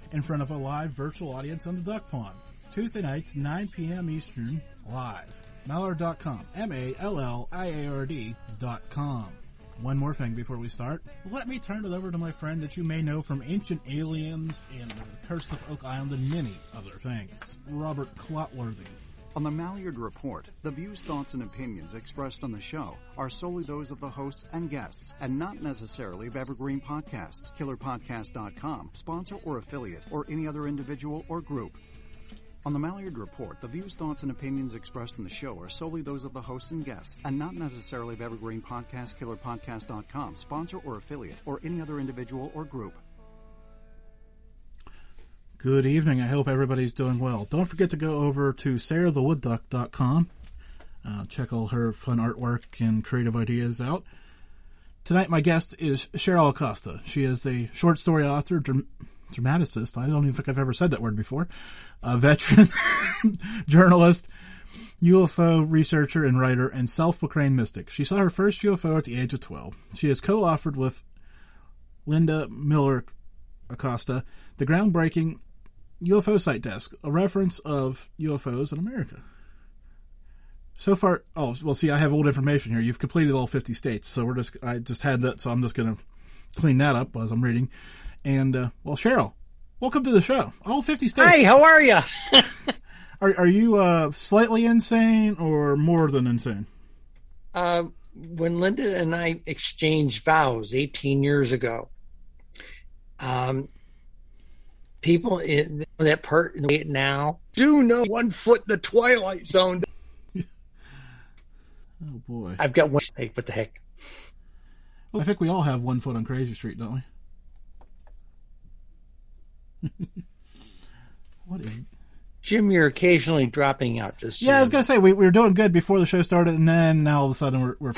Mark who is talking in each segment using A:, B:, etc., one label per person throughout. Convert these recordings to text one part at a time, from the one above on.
A: in front of a live virtual audience on the Duck Pond. Tuesday nights, 9 p.m. Eastern, live. Mallard.com, MALLIARD.com. One more thing before we start. Let me turn it over to my friend that you may know from Ancient Aliens and The Curse of Oak Island and many other things, Robert Clotworthy.
B: On the Mallard Report, the views, thoughts, and opinions expressed on the show are solely those of the hosts and guests, and not necessarily of Evergreen Podcasts, KillerPodcast.com, sponsor or affiliate, or any other individual or group. On the Mallard Report, the views, thoughts, and opinions expressed in the show are solely those of the hosts and guests, and not necessarily of Evergreen Podcast, KillerPodcast.com, sponsor or affiliate, or any other individual or group.
A: Good evening. I hope everybody's doing well. Don't forget to go over to SarahTheWoodDuck.com. Check all her fun artwork and creative ideas out. Tonight, my guest is Cheryl Acosta. She is a short story author, dramaticist. I don't even think I've ever said that word before. A veteran, journalist, UFO researcher and writer, and self-proclaimed mystic. She saw her first UFO at the age of 12. She has co-authored with Linda Miller Acosta the groundbreaking UFO Site Desk, a reference of UFOs in America. So far, see, I have old information here. You've completed all 50 states, so I just had that, so I'm just going to clean that up as I'm reading. And, Cheryl, welcome to the show. All 50 states.
C: Hey, how are you?
A: Are you slightly insane or more than insane?
C: When Linda and I exchanged vows 18 years ago, people in that part now do know 1 foot in the Twilight Zone.
A: Oh, boy.
C: I've got one. Hey, what the heck?
A: Well, I think we all have 1 foot on Crazy Street, don't we? What is it?
C: Jim, you're occasionally dropping out.
A: I was going to say, we were doing good before the show started, and then now all of a sudden we're...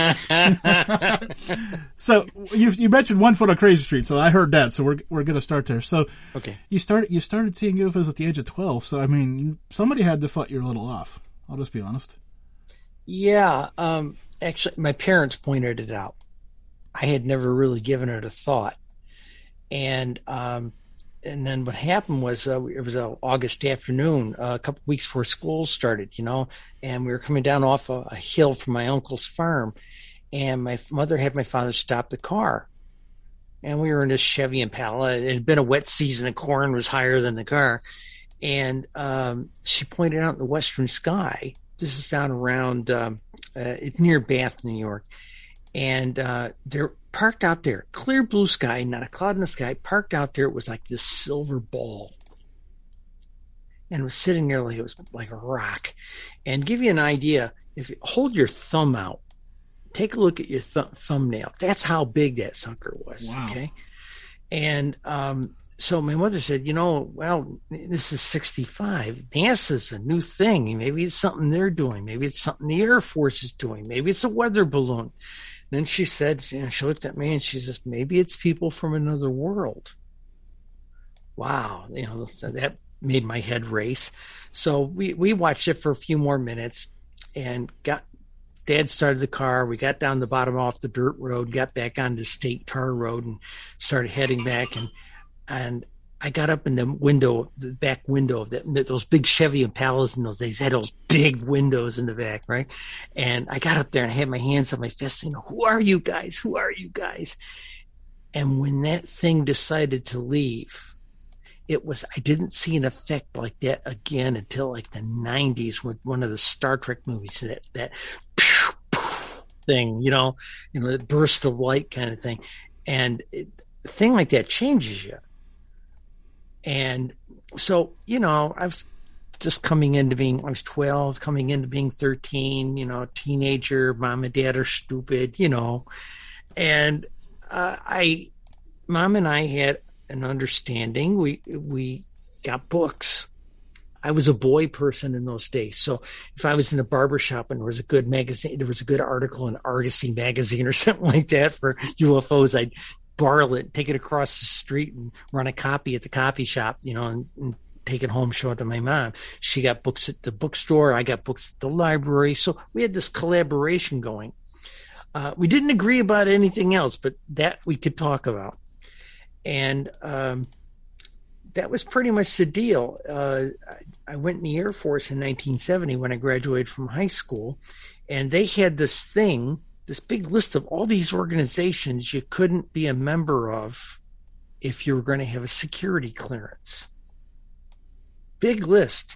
A: So, you mentioned 1 foot on Crazy Street, so I heard that, so we're going to start there. So,
C: okay.
A: You started seeing UFOs at the age of 12, so, I mean, somebody had to foot you a little off. I'll just be honest.
C: Yeah, actually, my parents pointed it out. I had never really given it a thought. And then what happened was it was an August afternoon, a couple weeks before school started, and we were coming down off a hill from my uncle's farm, and my mother had my father stop the car. And we were in this Chevy Impala. It had been a wet season, and corn was higher than the car. And she pointed out in the western sky, this is down around near Bath, New York, and they're parked out there, clear blue sky, not a cloud in the sky, parked out there. It was like this silver ball. And it was sitting there like it was like a rock. And give you an idea, if you hold your thumb out, take a look at your thumbnail. That's how big that sucker was.
A: Wow.
C: Okay. And so my mother said, this is 65. NASA's a new thing. Maybe it's something they're doing. Maybe it's something the Air Force is doing. Maybe it's a weather balloon. Then she said, she looked at me and she says, maybe it's people from another world. Wow. That made my head race. So we watched it for a few more minutes and Dad started the car. We got down the bottom off the dirt road, got back on the state tar road and started heading back. And I got up in the back window of those big Chevy Impalas in those days had those big windows in the back, right? And I got up there and I had my hands on my fists, who are you guys? Who are you guys? And when that thing decided to leave, I didn't see an effect like that again until like the 90s with one of the Star Trek movies, that pew, pew thing, the burst of light kind of thing. And a thing like that changes you. And so, I was just I was 12, coming into being 13, teenager, mom and dad are stupid, and Mom and I had an understanding. We got books. I was a boy person in those days. So if I was in a barber shop and there was a good magazine, there was a good article in Argosy magazine or something like that for UFOs, I'd borrow it, take it across the street and run a copy at the copy shop, and take it home, show it to my mom. She got books at the bookstore. I got books at the library. So we had this collaboration going. We didn't agree about anything else, but that we could talk about. And that was pretty much the deal. I went in the Air Force in 1970 when I graduated from high school, and they had this thing, this big list of all these organizations you couldn't be a member of if you were going to have a security clearance. Big list.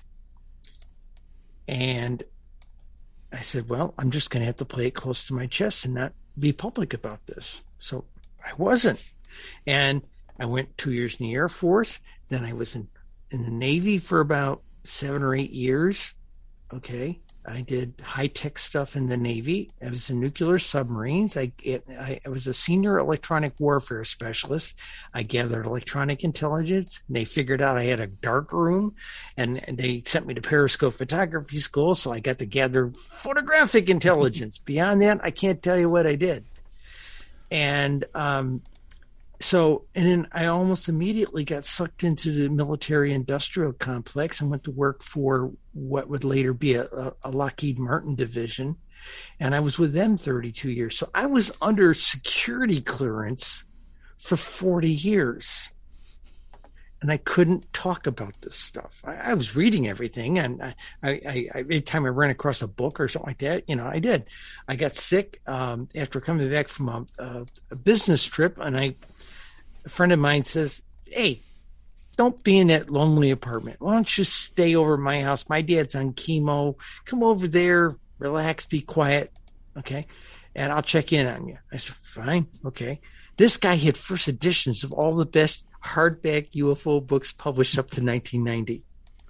C: And I said, well, I'm just going to have to play it close to my chest and not be public about this. So I wasn't. And I went 2 years in the Air Force. Then I was in the Navy for about 7 or 8 years. Okay. I did high-tech stuff in the Navy. I was in nuclear submarines. I was a senior electronic warfare specialist. I gathered electronic intelligence. And they figured out I had a dark room, and they sent me to Periscope Photography School, so I got to gather photographic intelligence. Beyond that, I can't tell you what I did. And then I almost immediately got sucked into the military-industrial complex and went to work for what would later be a Lockheed Martin division. And I was with them 32 years. So I was under security clearance for 40 years. And I couldn't talk about this stuff. I was reading everything. And I every time I ran across a book or something like that, I did. I got sick after coming back from a business trip, and a friend of mine says, hey, don't be in that lonely apartment. Why don't you stay over at my house? My dad's on chemo. Come over there, relax, be quiet. Okay. And I'll check in on you. I said, fine. Okay. This guy had first editions of all the best hardback UFO books published up to 1990.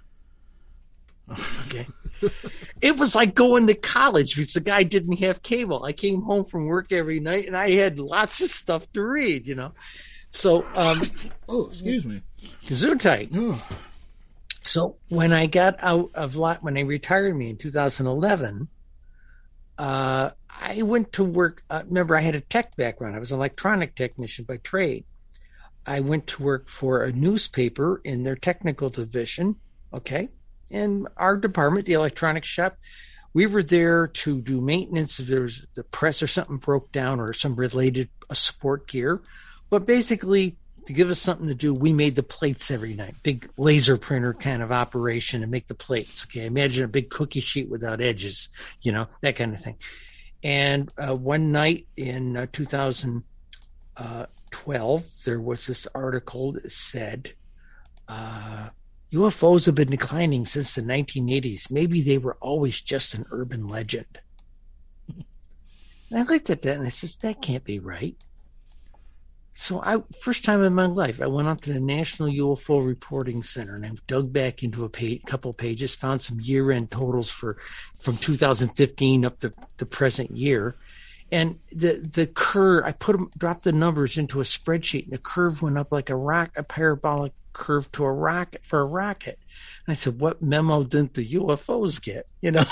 C: Okay. It was like going to college because the guy didn't have cable. I came home from work every night and I had lots of stuff to read, So,
A: excuse me.
C: Gesundheit.
A: Oh.
C: So when I got out of when they retired me in 2011, I went to work. Remember, I had a tech background. I was an electronic technician by trade. I went to work for a newspaper in their technical division. Okay. And our department, the electronics shop, we were there to do maintenance if there was the press or something broke down or some related support gear. But basically, to give us something to do, we made the plates every night. Big laser printer kind of operation to make the plates. Okay, imagine a big cookie sheet without edges, that kind of thing. And one night in 2012, there was this article that said, UFOs have been declining since the 1980s. Maybe they were always just an urban legend. And I looked at that and I said, that can't be right. So first time in my life, I went up to the National UFO Reporting Center and I dug back into a couple pages, found some year-end totals from 2015 up to the present year. And the curve, dropped the numbers into a spreadsheet and the curve went up like a parabolic curve to a rocket for a rocket. And I said, what memo didn't the UFOs get?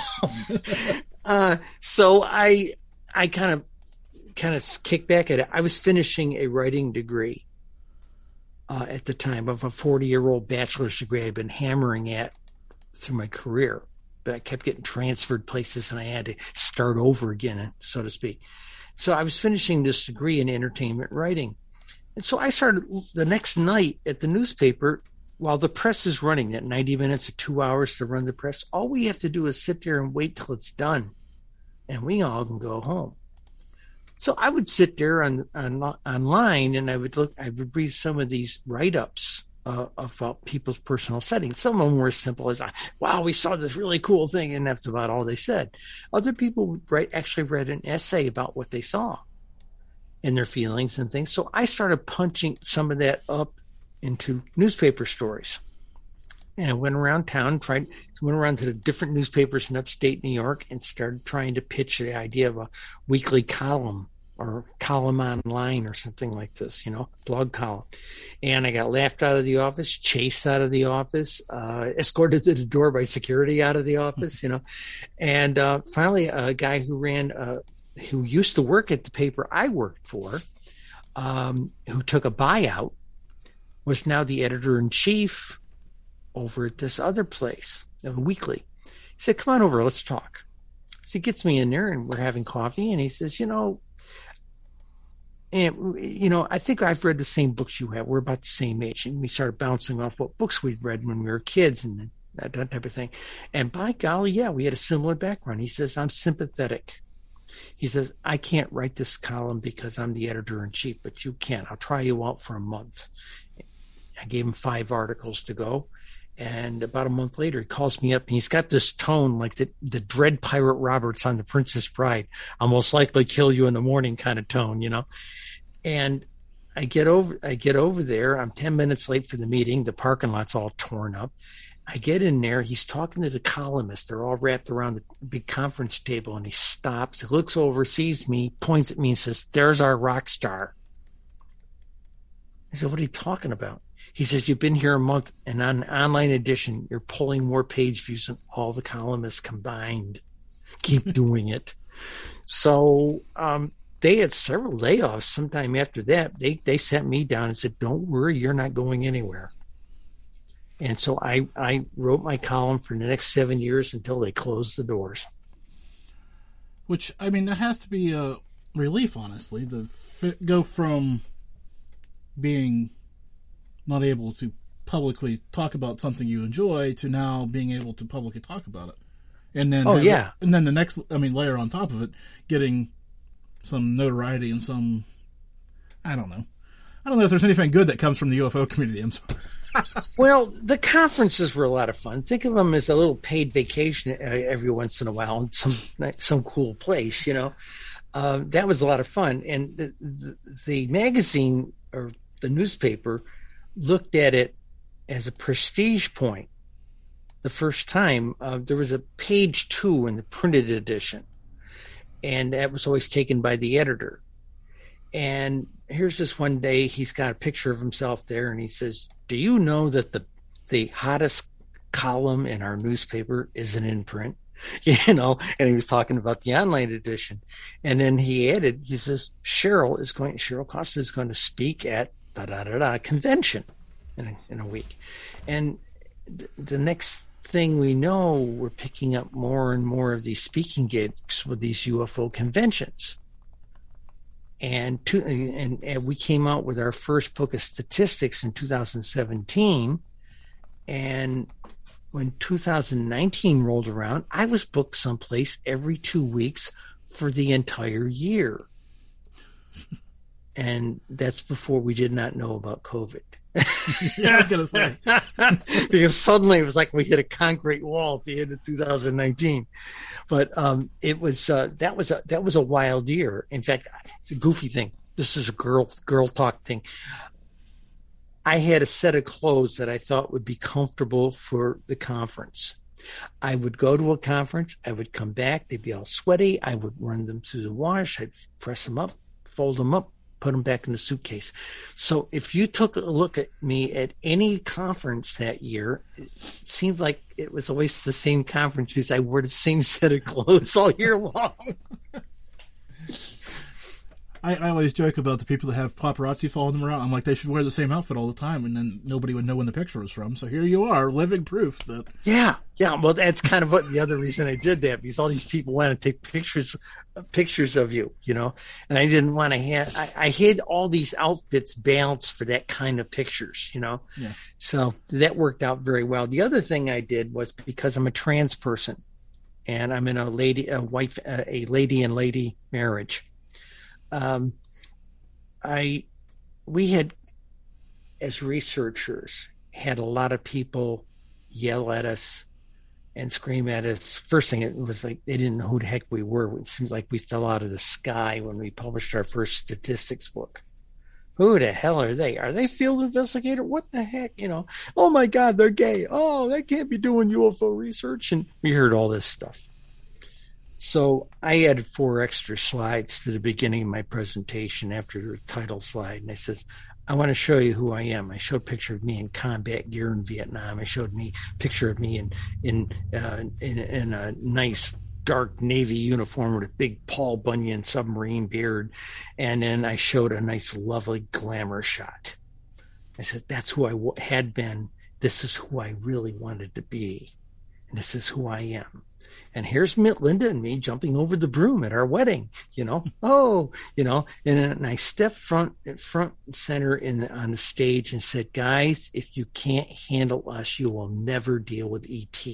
C: So I kind of kick back at it. I was finishing a writing degree at the time of a 40-year-old bachelor's degree I'd been hammering at through my career, but I kept getting transferred places and I had to start over again, so to speak. So I was finishing this degree in entertainment writing. And so I started the next night at the newspaper while the press is running, that 90 minutes or 2 hours to run the press. All we have to do is sit there and wait till it's done and we all can go home. So I would sit there online and I would read some of these write-ups about people's personal settings. Some of them were as simple as, wow, we saw this really cool thing, and that's about all they said. Other people actually read an essay about what they saw and their feelings and things. So I started punching some of that up into newspaper stories. And I went around town, went around to the different newspapers in upstate New York and started trying to pitch the idea of a weekly column or column online or something like this, blog column. And I got laughed out of the office, chased out of the office, escorted to the door by security out of the office, And finally, a guy who used to work at the paper I worked for, who took a buyout, was now the editor-in-chief over at this other place, a weekly. He said, come on over, let's talk. So he gets me in there and we're having coffee and he says, And, you know, I think I've read the same books you have. We're about the same age. And we started bouncing off what books we'd read when we were kids and that type of thing. And by golly, yeah, we had a similar background. He says, I'm sympathetic. He says, I can't write this column because I'm the editor-in-chief, but you can. I'll try you out for a month. I gave him 5 articles to go. And about a month later, he calls me up and he's got this tone like the Dread Pirate Roberts on The Princess Bride. I'll most likely kill you in the morning kind of tone, you know. And I get over there. I'm 10 minutes late for the meeting. The parking lot's all torn up. I get in there. He's talking to the columnists. They're all wrapped around the big conference table, and he stops. He looks over, sees me, points at me, and says, "There's our rock star." I said, "What are you talking about?" He says, "You've been here a month, and on an online edition, you're pulling more page views than all the columnists combined. Keep doing it." So they had several layoffs sometime after that. They sat me down and said, "Don't worry, you're not going anywhere." And so I wrote my column for the next 7 years until they closed the doors.
A: Which, I mean, that has to be a relief, honestly. Go from being not able to publicly talk about something you enjoy to now being able to publicly talk about it. And then, and then the next, layer on top of it, getting some notoriety and some, I don't know if there's anything good that comes from the UFO community. I'm sorry.
C: Well, the conferences were a lot of fun. Think of them as a little paid vacation every once in a while in some cool place, you know. That was a lot of fun. And the magazine or the newspaper looked at it as a prestige point. The first time there was a page 2 in the printed edition, and that was always taken by the editor. And here's this one day, he's got a picture of himself there, and he says, "Do you know that the hottest column in our newspaper isn't in print?" You know, and he was talking about the online edition. And then he added, he says, Cheryl Costa is going to speak at convention in a week. And the next thing we know, we're picking up more and more of these speaking gigs with these UFO conventions. And we came out with our first book of statistics in 2017. And when 2019 rolled around, I was booked someplace every 2 weeks for the entire year. And that's before we did not know about COVID.
A: Yeah, I was going to say.
C: Because suddenly it was like we hit a concrete wall at the end of 2019. But it was that was a wild year. In fact, the goofy thing, this is a girl talk thing. I had a set of clothes that I thought would be comfortable for the conference. I would go to a conference, I would come back, they'd be all sweaty, I would run them through the wash, I'd press them up, fold them up, put them back in the suitcase. So if you took a look at me at any conference that year, it seemed like it was always the same conference because I wore the same set of clothes all year long.
A: I always joke about the people that have paparazzi following them around. I'm like, they should wear the same outfit all the time, and then nobody would know when the picture was from. So here you are, living proof that.
C: Yeah. Well, that's kind of what the other reason I did that, because all these people want to take pictures of you, you know, and I didn't want to have. I hid all these outfits balanced for that kind of pictures, you know.
A: Yeah. So
C: that worked out very well. The other thing I did was, because I'm a trans person, and I'm in a lady and lady marriage. We had, as researchers, had a lot of people yell at us and scream at us. First thing, it was like they didn't know who the heck we were. It seems like we fell out of the sky when we published our first statistics book. Who the hell are they? Are they field investigator? What the heck? You know, oh my God, they're gay. Oh, they can't be doing UFO research. And we heard all this stuff. So I added 4 extra slides to the beginning of my presentation after the title slide. And I said, I want to show you who I am. I showed a picture of me in combat gear in Vietnam. I showed a picture of me in a nice dark Navy uniform with a big Paul Bunyan submarine beard. And then I showed a nice, lovely glamour shot. I said, that's who I had been. This is who I really wanted to be. And this is who I am. And here's Linda and me jumping over the broom at our wedding, and I stepped front and center on the stage and said, guys, if you can't handle us, you will never deal with ET.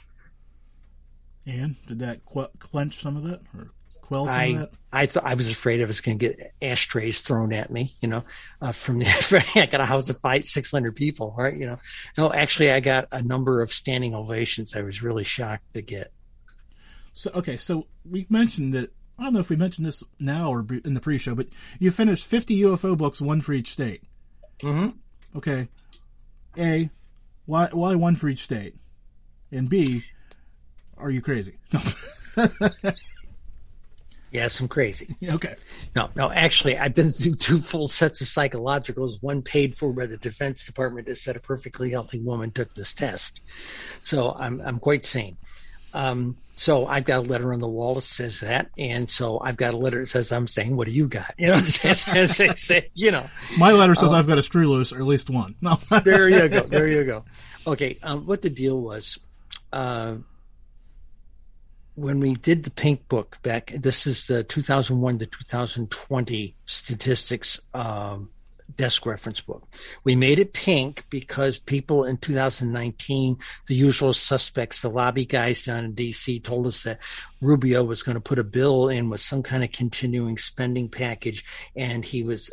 A: And did that clench some of that or quell some of that?
C: I thought I was afraid I was going to get ashtrays thrown at me, from I got a house of 600 people, right? No, actually I got a number of standing ovations. I was really shocked to get.
A: So we mentioned that, I don't know if we mentioned this now or in the pre-show, but you finished 50 UFO books, one for each state.
C: Mm-hmm.
A: Okay. A, why one for each state? And B, are you crazy? No.
C: Yes, I'm crazy.
A: Okay.
C: No, actually, I've been through 2 full sets of psychologicals, one paid for by the Defense Department that said a perfectly healthy woman took this test. So I'm quite sane. So I've got a letter on the wall that says that, and so I've got a letter that says I'm saying, what do you got? My
A: letter says I've got a screw loose, or at least one. No.
C: There you go. Okay, what the deal was, when we did the Pink Book back, this is the 2001 to 2020 statistics desk reference book. We made it pink because people in 2019, the usual suspects, the lobby guys down in D.C. told us that Rubio was going to put a bill in with some kind of continuing spending package, and he was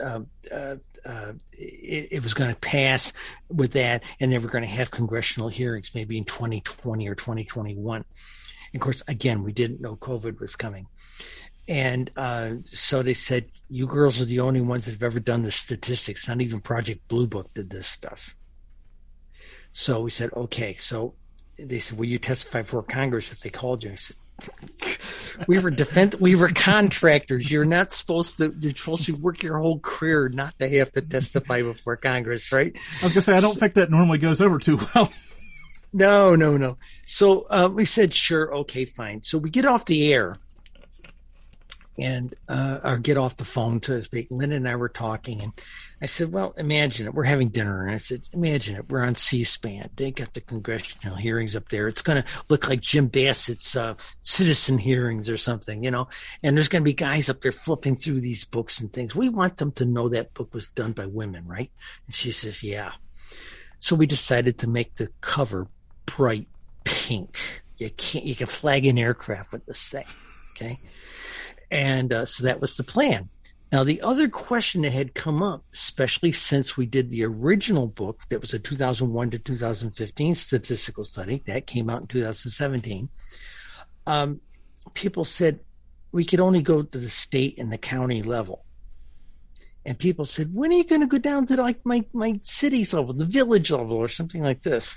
C: it was going to pass with that, and they were going to have congressional hearings maybe in 2020 or 2021. Of course, again, we didn't know COVID was coming. And so they said, you girls are the only ones that have ever done the statistics. Not even Project Blue Book did this stuff. So we said, okay. So they said, will you testify before Congress if they called you? I said, we were contractors. You're supposed to work your whole career not to have to testify before Congress, right?
A: I was going to say, I don't think that normally goes over too well.
C: No. So we said, sure, okay, fine. So we get off the air. And or get off the phone, so to speak. Lynn and I were talking, and I said, well, imagine it. We're having dinner, and I said, imagine it. We're on C-SPAN. They got the congressional hearings up there. It's going to look like Jim Bassett's citizen hearings or something, and there's going to be guys up there flipping through these books and things. We want them to know that book was done by women, right? And she says, yeah. So we decided to make the cover bright pink. You can flag an aircraft with this thing, okay? And so that was the plan. Now, the other question that had come up, especially since we did the original book that was a 2001 to 2015 statistical study, that came out in 2017, people said we could only go to the state and the county level. And people said, when are you going to go down to like my city's level, the village level, or something like this?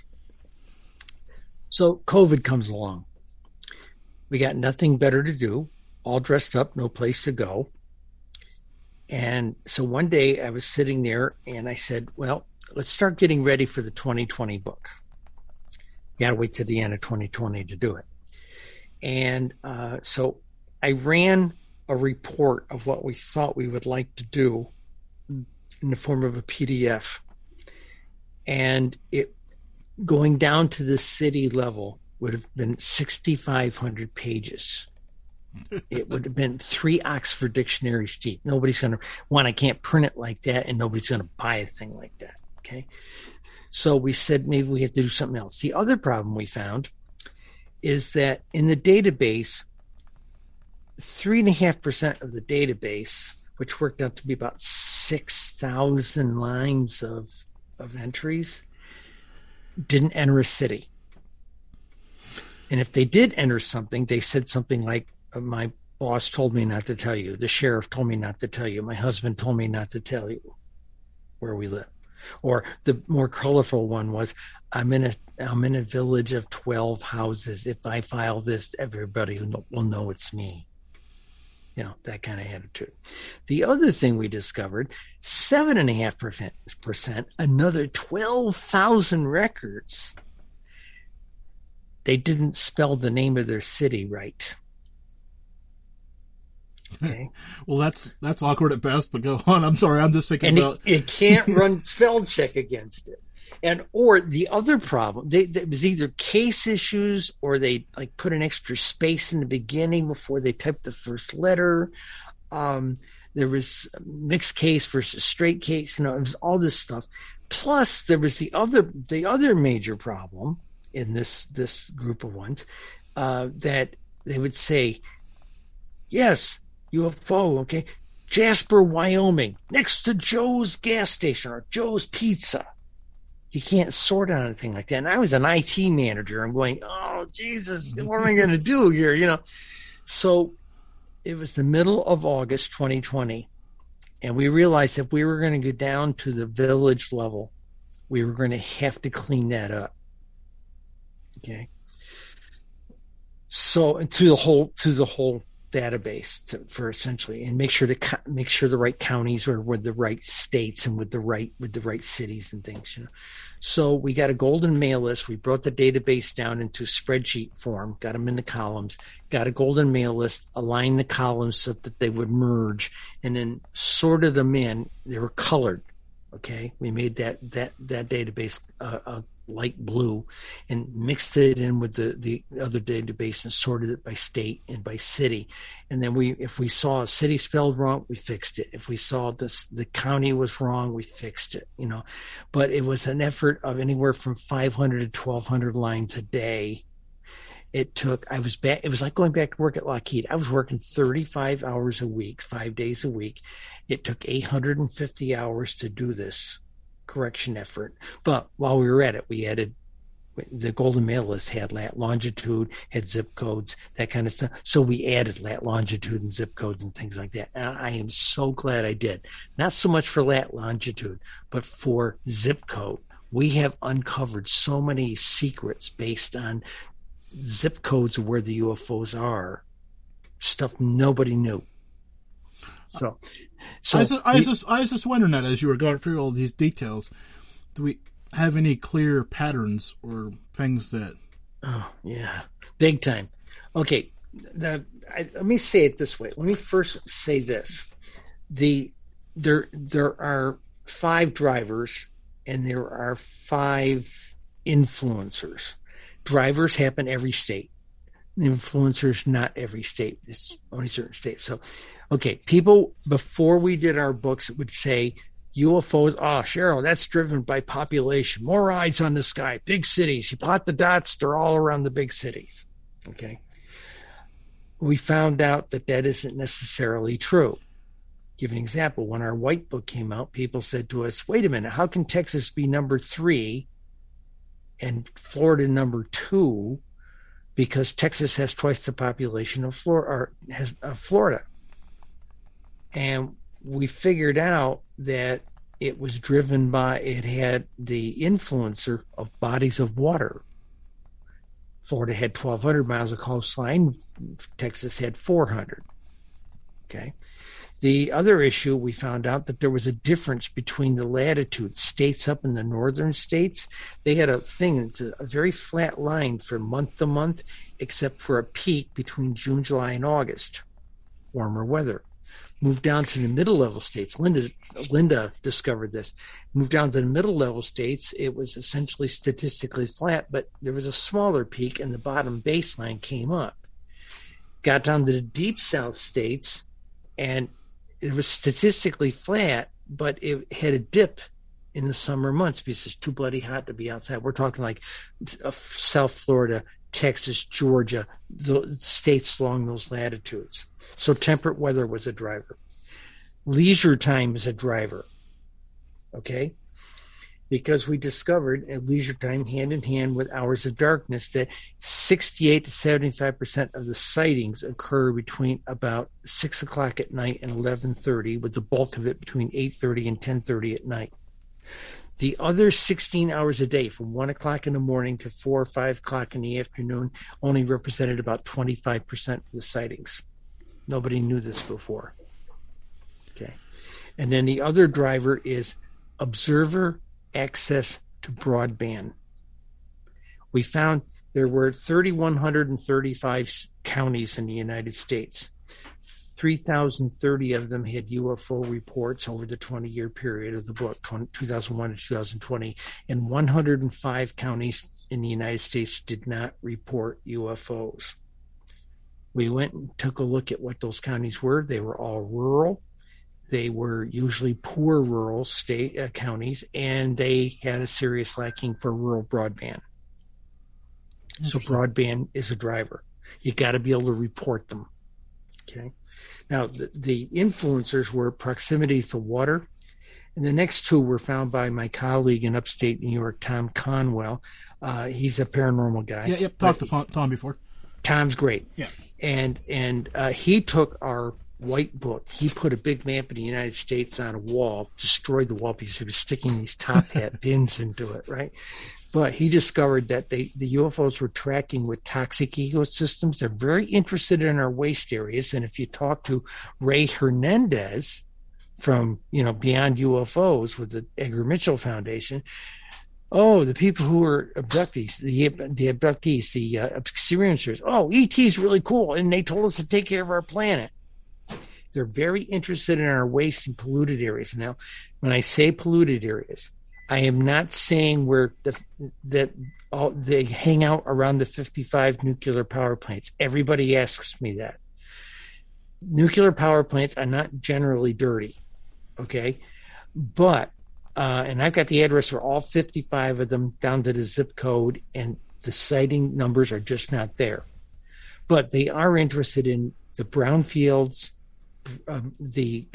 C: So COVID comes along. We got nothing better to do. All dressed up, no place to go. And so one day I was sitting there and I said, well, let's start getting ready for the 2020 book. You got to wait till the end of 2020 to do it. And so I ran a report of what we thought we would like to do in the form of a PDF. And it going down to the city level would have been 6,500 pages. It would have been 3 Oxford dictionaries deep. Nobody's going to I can't print it like that, and nobody's going to buy a thing like that. Okay. So we said maybe we have to do something else. The other problem we found is that in the database, 3.5% of the database, which worked out to be about 6,000 lines of entries, didn't enter a city. And if they did enter something, they said something like, my boss told me not to tell you. The sheriff told me not to tell you. My husband told me not to tell you where we live. Or the more colorful one was, I'm in a village of 12 houses. If I file this, everybody will know it's me. That kind of attitude. The other thing we discovered, 7.5%, another 12,000 records. They didn't spell the name of their city right. Okay.
A: Well, that's awkward at best, but go on. I'm sorry. I'm just thinking
C: and
A: about
C: it can't run spell check against it. or the other problem, it was either case issues or they like put an extra space in the beginning before they typed the first letter. There was mixed case versus straight case. It was all this stuff. Plus, there was the other major problem in this group of ones that they would say, yes, UFO, okay, Jasper, Wyoming, next to Joe's gas station or Joe's Pizza. You can't sort out anything like that. And I was an IT manager. I'm going, oh, Jesus, what am I going to do here? So it was the middle of August 2020. And we realized if we were going to go down to the village level, we were going to have to clean that up. Okay. So to the whole database for essentially, and make sure the right counties are with the right states and with the right cities and things. So we got a golden mail list. We brought the database down into spreadsheet form, got them into columns, got a golden mail list, aligned the columns so that they would merge, and then sorted them in. They were colored. Okay. We made that database, light blue, and mixed it in with the other database and sorted it by state and by city. And then if we saw a city spelled wrong, we fixed it. If we saw the county was wrong, we fixed it, but it was an effort of anywhere from 500 to 1,200 lines a day. It was like going back to work at Lockheed. I was working 35 hours a week, 5 days a week. It took 850 hours to do this correction effort. But while we were at it, we added the golden mail list, had lat longitude, had zip codes, that kind of stuff. So we added lat longitude and zip codes and things like that. And I am so glad I did. Not so much for lat longitude, but for zip code. We have uncovered so many secrets based on zip codes of where the UFOs are. Stuff nobody knew. So
A: I was just wondering that as you were going through all these details, do we have any clear patterns or things that?
C: Oh yeah, big time. Okay, let me say it this way. Let me first say this: there are 5 drivers and there are 5 influencers. Drivers happen every state. Influencers not every state. It's only certain states. So. Okay, people, before we did our books, would say UFOs, Cheryl, that's driven by population. More eyes on the sky, big cities. You plot the dots, they're all around the big cities. Okay. We found out that isn't necessarily true. Give an example. When our white book came out, people said to us, wait a minute, how can Texas be number 3 and Florida number 2? Because Texas has twice the population of Florida. And we figured out that it was driven by, it had the influencer of bodies of water. Florida had 1,200 miles of coastline. Texas had 400. Okay. The other issue, we found out that there was a difference between the latitudes. States up in the northern states, they had a thing, it's a very flat line from month to month, except for a peak between June, July, and August. Warmer weather. Moved down to the middle level states. Linda discovered this. Moved down to the middle level states. It was essentially statistically flat, but there was a smaller peak and the bottom baseline came up. Got down to the deep south states and it was statistically flat, but it had a dip in the summer months because it's too bloody hot to be outside. We're talking like South Florida, Texas, Georgia, the states along those latitudes. So temperate weather was a driver. Leisure time is a driver. Okay? Because we discovered at leisure time, hand in hand with hours of darkness, that 68 to 75% of the sightings occur between about 6 o'clock at night and 11:30, with the bulk of it between 8:30 and 10:30 at night. The other 16 hours a day, from 1 o'clock in the morning to 4 or 5 o'clock in the afternoon, only represented about 25% of the sightings. Nobody knew this before. Okay. And then the other driver is observer access to broadband. We found there were 3,135 counties in the United States. 3,030 of them had UFO reports over the 20-year period of the book, 2001 to 2020, and 105 counties in the United States did not report UFOs. We went and took a look at what those counties were. They were all rural. They were usually poor rural counties, and they had a serious liking for rural broadband. So broadband is a driver. You got to be able to report them. Okay. Now, the influencers were proximity to water, and the next two were found by my colleague in upstate New York, Tom Conwell. He's a paranormal guy.
A: Yeah, talked to Tom before.
C: Tom's great.
A: Yeah.
C: And he took our white book. He put a big map of the United States on a wall, destroyed the wall because he was sticking these top hat pins into it, right? But he discovered that the UFOs were tracking with toxic ecosystems. They're very interested in our waste areas. And if you talk to Ray Hernandez from, Beyond UFOs with the Edgar Mitchell Foundation, the people who were abductees, the abductees, the experiencers, ET's really cool. And they told us to take care of our planet. They're very interested in our waste and polluted areas. Now, when I say polluted areas, I am not saying that they hang out around the 55 nuclear power plants. Everybody asks me that. Nuclear power plants are not generally dirty, okay? But, and I've got the address for all 55 of them down to the zip code, and the sighting numbers are just not there. But they are interested in the brownfields, the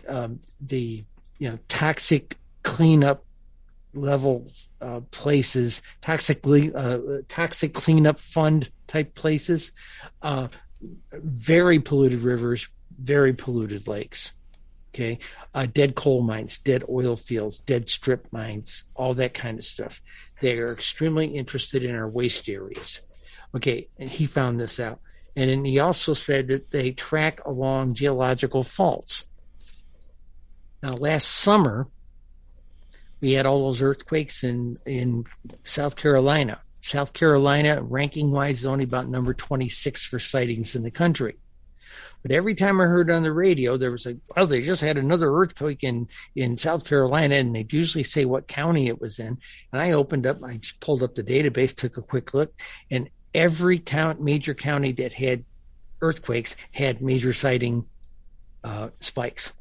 C: toxic cleanup level places, toxic cleanup fund type places, very polluted rivers, very polluted lakes. Okay, dead coal mines, dead oil fields, dead strip mines, all that kind of stuff. They are extremely interested in our waste areas. Okay, and he found this out. And then he also said that they track along geological faults. Now, last summer, we had all those earthquakes in South Carolina. South Carolina, ranking-wise, is only about number 26 for sightings in the country. But every time I heard on the radio, there was they just had another earthquake in South Carolina, and they'd usually say what county it was in. And I just pulled up the database, took a quick look, and every major county that had earthquakes had major sighting spikes.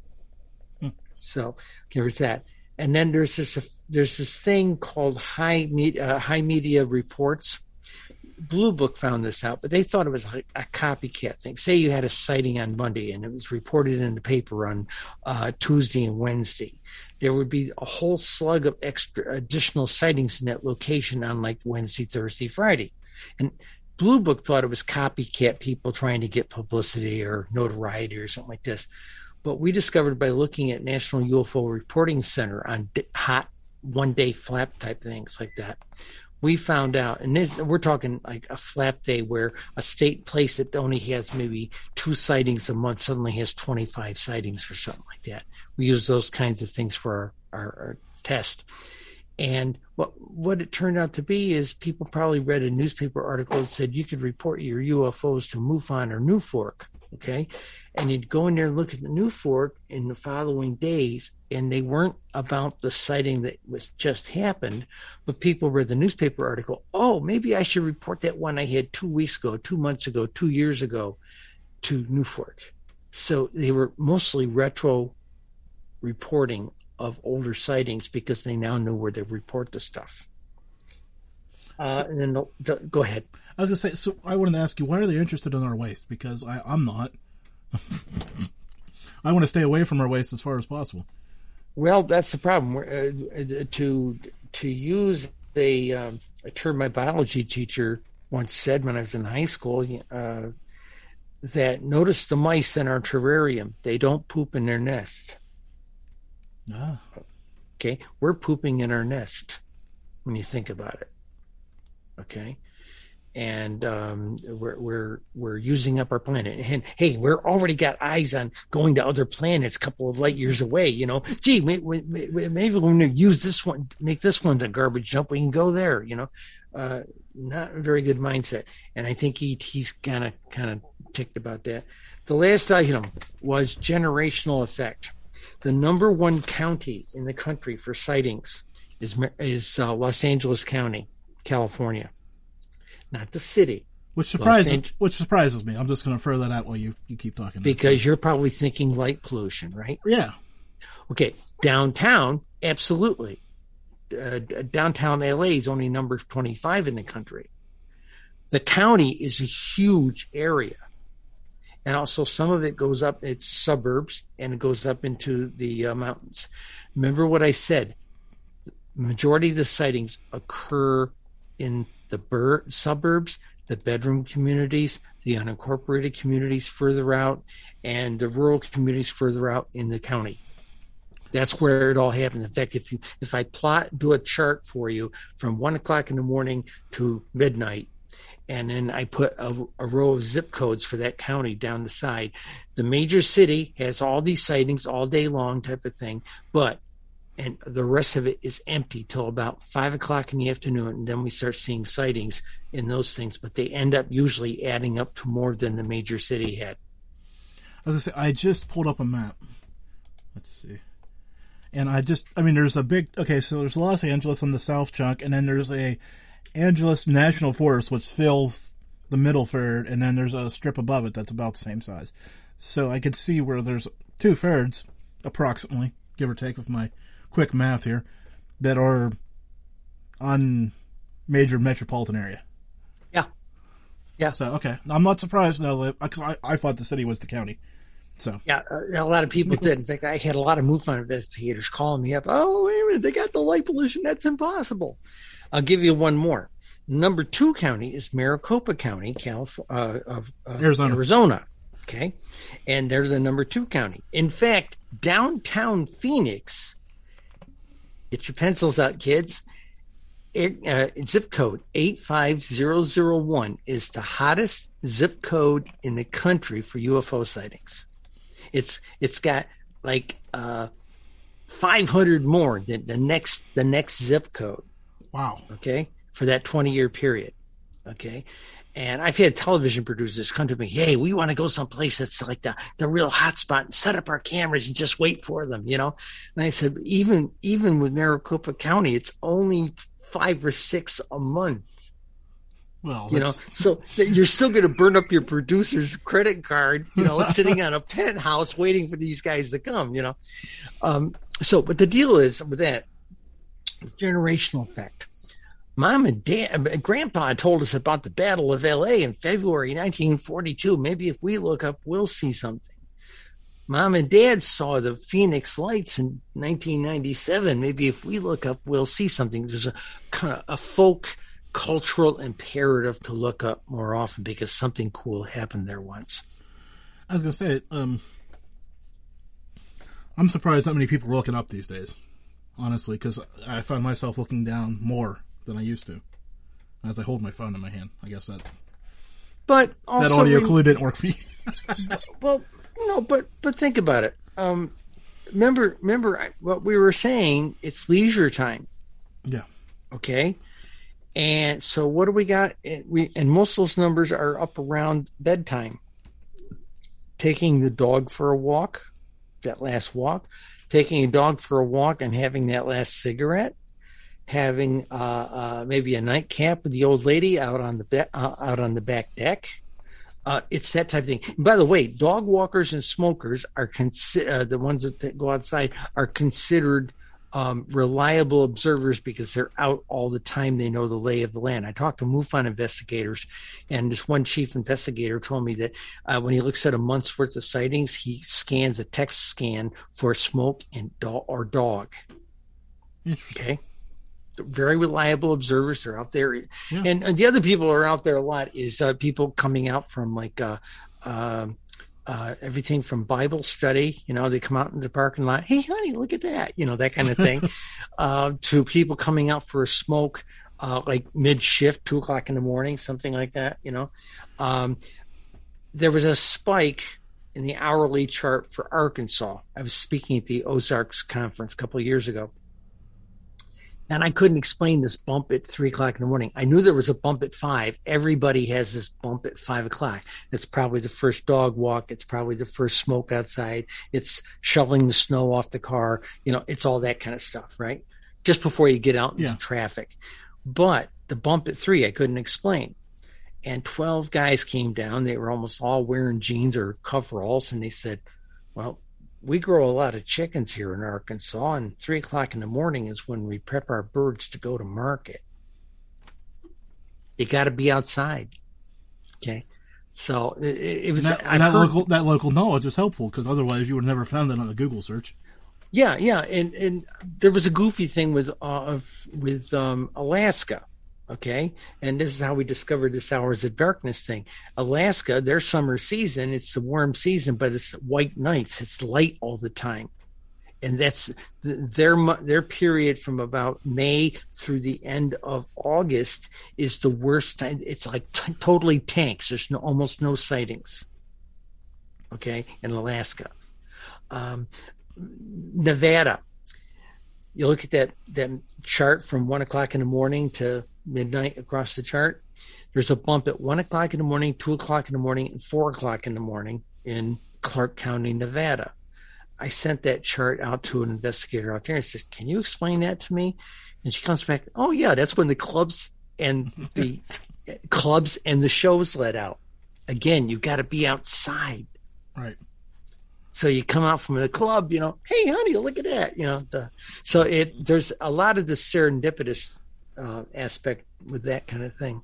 C: So here's that. And then there's this thing called high media reports. Blue Book found this out, but they thought it was like a copycat thing. Say you had a sighting on Monday and it was reported in the paper on Tuesday and Wednesday. There would be a whole slug of additional sightings in that location on like Wednesday, Thursday, Friday. And Blue Book thought it was copycat people trying to get publicity or notoriety or something like this. But we discovered by looking at National UFO Reporting Center on hot one-day flap type things like that, we found out, and we're talking like a flap day where a state place that only has maybe 2 sightings a month suddenly has 25 sightings or something like that. We use those kinds of things for our test. And what it turned out to be is people probably read a newspaper article that said you could report your UFOs to MUFON or NUFORC, okay? And you'd go in there and look at the NUFORC in the following days, and they weren't about the sighting that was just happened, but people read the newspaper article, maybe I should report that one I had 2 weeks ago, 2 months ago, 2 years ago to NUFORC. So they were mostly retro reporting of older sightings because they now knew where to report the stuff. And then go ahead.
A: I was going to say, so I wanted to ask you, why are they interested in our waste? Because I'm not. I want to stay away from our waste as far as possible.
C: Well, that's the problem. To use a term my biology teacher once said when I was in high school, that notice the mice in our terrarium. They don't poop in their nest. Ah. Okay, we're pooping in our nest when you think about it. Okay, and we're using up our planet. And hey, we're already got eyes on going to other planets, a couple of light years away. Gee, maybe we're going to use this one, make this one the garbage dump. We can go there. Not a very good mindset. And I think he's kind of ticked about that. The last item was generational effect. The number one county in the country for sightings is Los Angeles County, California, not the city.
A: Which surprises me. I'm just going to throw that out while you keep talking.
C: Because you're probably thinking light pollution, right?
A: Yeah.
C: Okay. Downtown, absolutely. Downtown LA is only number 25 in the country. The county is a huge area. And also some of it goes up, it's suburbs, and it goes up into the mountains. Remember what I said. The majority of the sightings occur in the suburbs, the bedroom communities, the unincorporated communities further out, and the rural communities further out in the county. That's where it all happens. In fact, if I do a chart for you from 1 o'clock in the morning to midnight, and then I put a row of zip codes for that county down the side, the major city has all these sightings all day long type of thing, and the rest of it is empty till about 5 o'clock in the afternoon, and then we start seeing sightings in those things, but they end up usually adding up to more than the major city had.
A: As I say, I just pulled up a map. Let's see. And there's a big, so there's Los Angeles on the south chunk, and then there's a Angeles National Forest, which fills the middle third, and then there's a strip above it that's about the same size. So I could see where there's 2/3, approximately, give or take with my quick math here, that are on major metropolitan area.
C: Yeah. Yeah.
A: So, okay. I'm not surprised, no, because I thought the city was the county. So
C: yeah, a lot of people did. In fact, I had a lot of MUFON investigators calling me up. Oh, wait a minute, they got the light pollution. That's impossible. I'll give you one more. Number 2 county is Maricopa County, Arizona. Okay, and they're the number 2 county. In fact, downtown Phoenix. Get your pencils out, kids. Zip code 85001 is the hottest zip code in the country for UFO sightings. It's got like 500 more than the next zip code.
A: Wow.
C: Okay, for that 20-year period. Okay, and I've had television producers come to me. Hey, we want to go someplace that's like the real hot spot and set up our cameras and just wait for them. And I said, even with Maricopa County, it's only 5 or 6 a month.
A: Well,
C: so you're still going to burn up your producer's credit card, sitting on a penthouse waiting for these guys to come, but the deal is with that generational effect. Mom and Dad, Grandpa told us about the Battle of LA in February 1942. Maybe if we look up, we'll see something. Mom and Dad saw the Phoenix Lights in 1997. Maybe if we look up, we'll see something. There's a kind of a folk cultural imperative to look up more often because something cool happened there once.
A: I was going to say, I'm surprised that many people are looking up these days, honestly, because I find myself looking down more than I used to as I hold my phone in my hand. I guess that.
C: But also
A: that audio clue didn't work for you.
C: Well, no, but think about it. Remember what we were saying? It's leisure time.
A: Yeah.
C: Okay. And so what do we got? And most of those numbers are up around bedtime. Taking the dog for a walk, that last walk, taking a dog for a walk and having that last cigarette, having maybe a nightcap with the old lady out on the back deck. It's that type of thing. And by the way, dog walkers and smokers are the ones that go outside are considered reliable observers because they're out all the time. They know the lay of the land. I talked to MUFON investigators, and this one chief investigator told me that when he looks at a month's worth of sightings, he scans a text scan for smoke and dog. Okay. Very reliable observers. They're out there. Yeah. And the other people who are out there a lot is people coming out from like everything from Bible study, they come out in the parking lot. Hey, honey, look at that, that kind of thing, to people coming out for a smoke, like mid shift, 2 o'clock in the morning, something like that. There was a spike in the hourly chart for Arkansas. I was speaking at the Ozarks conference a couple of years ago. And I couldn't explain this bump at 3 o'clock in the morning. I knew there was a bump at 5. Everybody has this bump at 5 o'clock. It's probably the first dog walk. It's probably the first smoke outside. It's shoveling the snow off the car. It's all that kind of stuff, right? Just before you get out into traffic. But the bump at 3, I couldn't explain. And 12 guys came down. They were almost all wearing jeans or coveralls. And they said, well, we grow a lot of chickens here in Arkansas, and 3 o'clock in the morning is when we prep our birds to go to market. You got to be outside. Okay. So it was
A: that local knowledge is helpful, because otherwise you would have never found that on a Google search.
C: Yeah. And there was a goofy thing with Alaska. Okay. And this is how we discovered this Hours of Darkness thing. Alaska, their summer season, it's the warm season, but it's white nights. It's light all the time. And that's their period from about May through the end of August is the worst time. It's like totally tanks. There's almost no sightings. Okay. In Alaska. Nevada. You look at that chart from 1 o'clock in the morning to midnight across the chart. There's a bump at 1 o'clock in the morning, 2 o'clock in the morning, and 4 o'clock in the morning in Clark County, Nevada. I sent that chart out to an investigator out there and says, can you explain that to me? And she comes back, oh yeah, that's when the clubs and the shows let out. Again, you got to be outside.
A: Right.
C: So you come out from the club, hey, honey, look at that. So there's a lot of the serendipitous aspect with that kind of thing.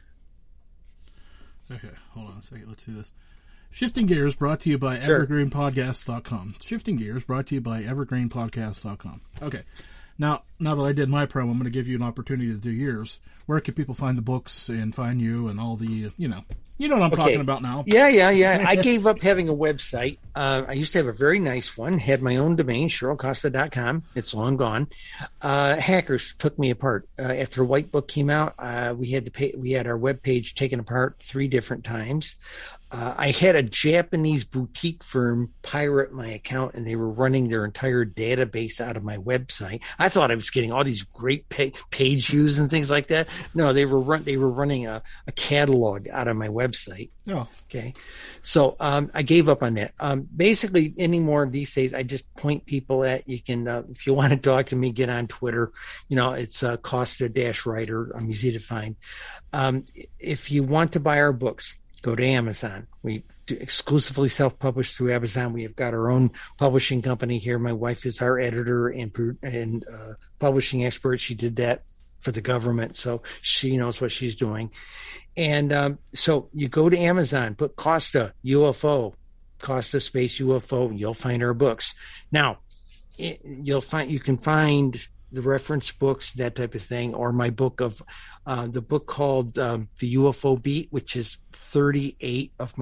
A: Okay, hold on a second. Let's do this. Shifting Gears brought to you by evergreenpodcast.com. Shifting Gears brought to you by evergreenpodcast.com. Okay. Now that I did my promo, I'm going to give you an opportunity to do yours. Where can people find the books and find you and all the, you know what I'm talking about now.
C: Yeah. I gave up having a website. I used to have a very nice one, had my own domain, CherylCosta.com. It's long gone. Hackers took me apart. After White Book came out, we had our webpage taken apart 3 different times. I had a Japanese boutique firm pirate my account, and they were running their entire database out of my website. I thought I was getting all these great page views and things like that. No, they were running a catalog out of my website.
A: Oh.
C: Okay. So I gave up on that. Basically, anymore these days, I just point people at, you can, if you want to talk to me, get on Twitter. It's Costa-Writer. I'm easy to find. If you want to buy our books, go to Amazon. We do exclusively self-publish through Amazon. We have got our own publishing company here. My wife is our editor and publishing expert. She did that for the government, so she knows what she's doing. And so you go to Amazon, put Costa UFO, Costa space UFO, you'll find our books. Now, you can find the reference books, that type of thing, or my book of the book called The UFO Beat, which is 238 of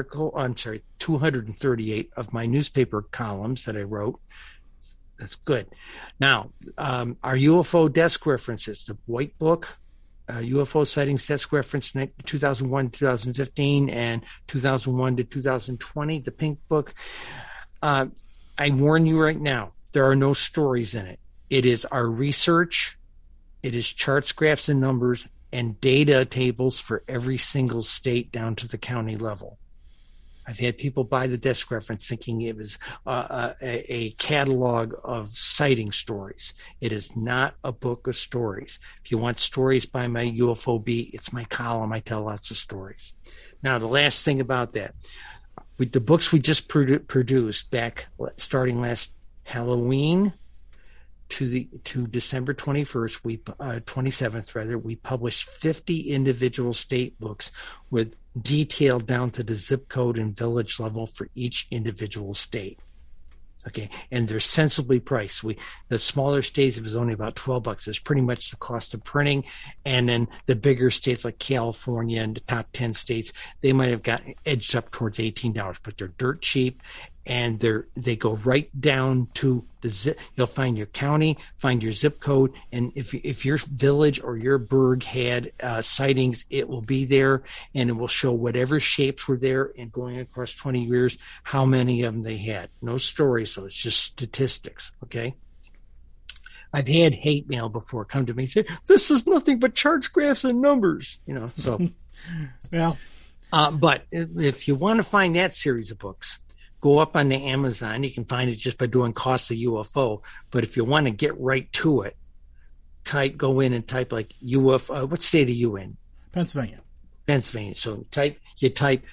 C: my newspaper columns that I wrote. That's good. Now, our UFO desk references, the White Book, UFO sightings desk reference 2001 to 2015 and 2001 to 2020, the Pink Book. I warn you right now, there are no stories in it. It is our research. It is charts, graphs, and numbers, and data tables for every single state down to the county level. I've had people buy the desk reference thinking it was a catalog of sighting stories. It is not a book of stories. If you want stories by my UFO Beat, it's my column. I tell lots of stories. Now, the last thing about that, with the books we just produced back starting last Halloween to December 27th, we published 50 individual state books with detail down to the zip code and village level for each individual state. Okay. And they're sensibly priced. The smaller states, it was only about $12. It's pretty much the cost of printing. And then the bigger states like California and the top 10 states, they might have gotten edged up towards $18, but they're dirt cheap. And they go right down to the zip. You'll find your county, find your zip code, and if your village or your burg had sightings, it will be there, and it will show whatever shapes were there, and going across 20 years, how many of them they had. No stories, so it's just statistics. Okay. I've had hate mail before come to me and say, this is nothing but charts, graphs, and numbers, so.
A: Well.
C: But if you want to find that series of books, go up on the Amazon. You can find it just by doing cost of UFO. But if you want to get right to it, go in and type like UFO. What state are you in?
A: Pennsylvania.
C: So you type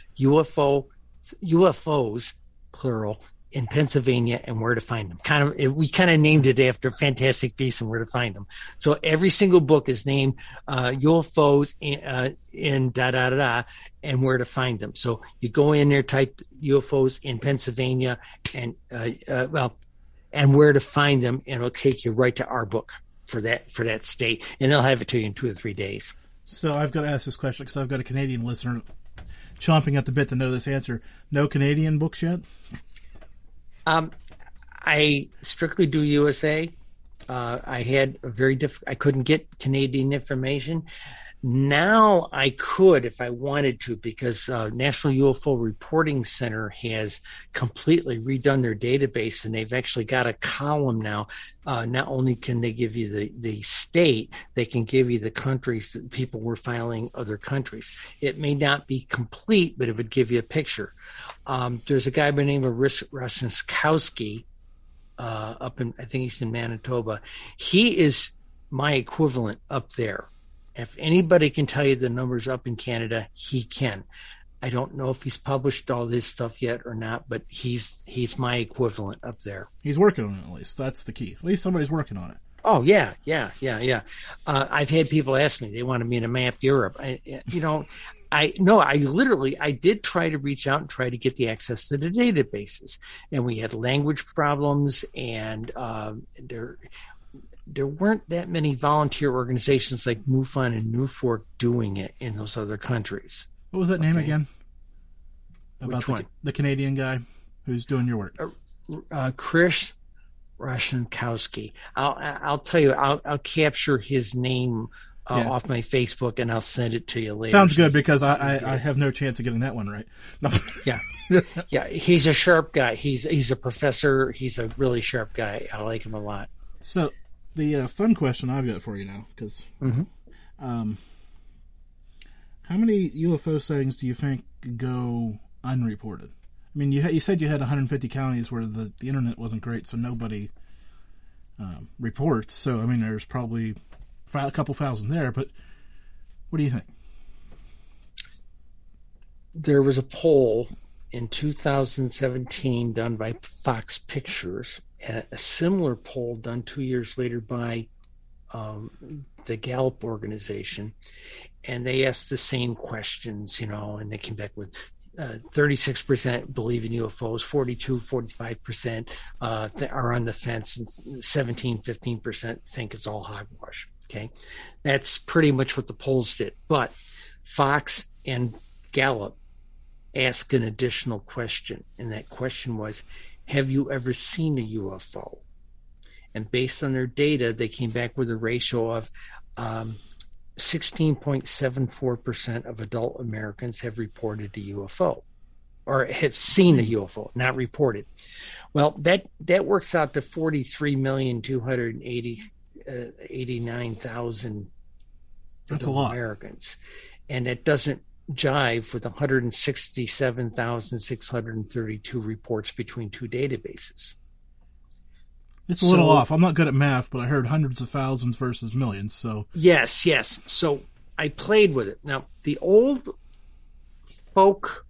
C: UFOs, plural, in Pennsylvania and where to find them. We kind of named it after Fantastic Beasts and where to find them. So every single book is named UFOs in and where to find them. So you go in there, type UFOs in Pennsylvania and where to find them, and it'll take you right to our book for that state, and they'll have it to you in 2 or 3 days.
A: So I've got to ask this question because I've got a Canadian listener chomping at the bit to know this answer. No Canadian books yet?
C: I strictly do USA. I had I couldn't get Canadian information. Now I could if I wanted to, because National UFO Reporting Center has completely redone their database, and they've actually got a column now. Not only can they give you the state, they can give you the countries that people were filing other countries. It may not be complete, but it would give you a picture. There's a guy by the name of Roszkowski up in, I think he's in Manitoba. He is my equivalent up there. If anybody can tell you the numbers up in Canada, he can. I don't know if he's published all this stuff yet or not, but he's my equivalent up there.
A: He's working on it, at least. That's the key. At least somebody's working on it.
C: Oh, yeah. I've had people ask me, they wanted me to map Europe. I did try to reach out and try to get the access to the databases. And we had language problems, and there weren't that many volunteer organizations like MUFON and NUFORC doing it in those other countries.
A: What was that name again?
C: Which one?
A: The Canadian guy who's doing your work.
C: Chris Roszkowski. I'll tell you. I'll capture his name off my Facebook, and I'll send it to you later.
A: Sounds good, because I have no chance of getting that one right. No.
C: Yeah. He's a sharp guy. He's a professor. He's a really sharp guy. I like him a lot.
A: So the fun question I've got for you now, because how many UFO sightings do you think go unreported? I mean, you said you had 150 counties where the internet wasn't great, so nobody reports. So, I mean, there's probably a couple thousand there, but what do you think?
C: There was a poll in 2017 done by Fox Pictures, a similar poll done 2 years later by the Gallup organization, and they asked the same questions, and they came back with 36% believe in UFOs, 45% are on the fence, and 15% think it's all hogwash. Okay, that's pretty much what the polls did. But Fox and Gallup asked an additional question, and that question was, have you ever seen a UFO? And based on their data, they came back with a ratio of 16.74% of adult Americans have reported a UFO, or have seen a UFO, not reported. Well, that works out to 43,289,000
A: That's a lot.
C: Americans. And it doesn't jive with 167,632 reports between two databases.
A: It's a little off. I'm not good at math, but I heard hundreds of thousands versus millions. So
C: yes. So I played with it. Now, the old folk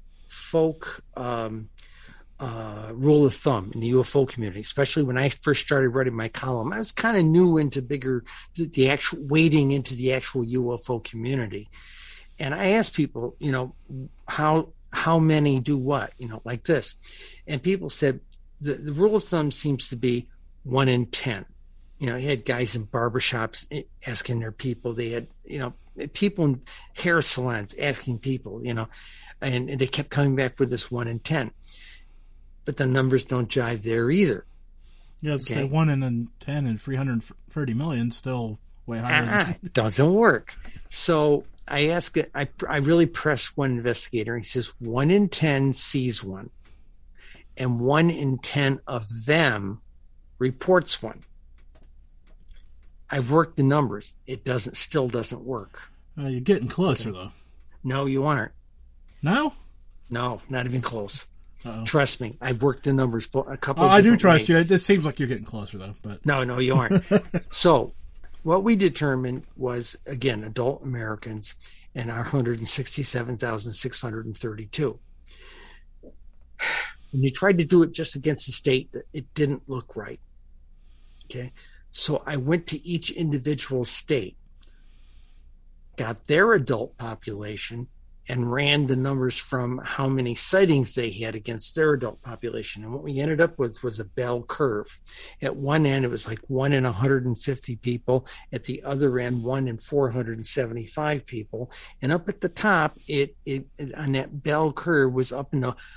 C: rule of thumb in the UFO community, especially when I first started writing my column, I was kind of new into the actual wading into the actual UFO community. And I asked people, how many do what, like this. And people said the rule of thumb seems to be 1 in 10. You had guys in barbershops asking their people. They had, people in hair salons asking people, and they kept coming back with this 1 in 10. But the numbers don't jive there either.
A: Yeah, okay. So 1 in 10 and 330 million still way higher.
C: Doesn't work. So I asked it. I really pressed one investigator. He says 1 in 10 sees one, and 1 in 10 of them reports one. I've worked the numbers. It still doesn't work.
A: You're getting closer, though.
C: No, you aren't.
A: No?
C: No, not even close.
A: Uh-oh.
C: Trust me. I've worked the numbers a couple of
A: I do
C: different
A: trust
C: ways.
A: you. It just seems like you're getting closer, though. But
C: No, you aren't. So what we determined was, again, adult Americans and our 167,632. When you tried to do it just against the state, it didn't look right. Okay. So I went to each individual state, got their adult population, and ran the numbers from how many sightings they had against their adult population. And what we ended up with was a bell curve. At one end, it was like 1 in 150 people. At the other end, 1 in 475 people. And up at the top, it on that bell curve was up in the